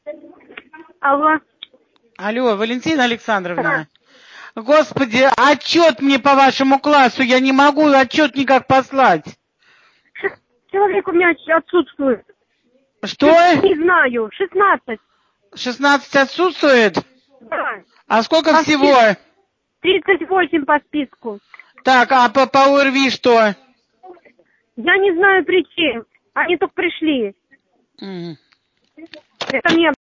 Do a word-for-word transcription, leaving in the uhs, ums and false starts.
Алло. Алло, Валентина Александровна. Господи, отчет мне по вашему классу, я не могу отчет никак послать. Человек у меня отсутствует. Что? Не знаю, шестнадцать. шестнадцать отсутствует? Да. А сколько По всего? тридцать восемь по списку. Так, а по, по ОРВИ что? Я не знаю причин. Они только пришли. Mm. Это мне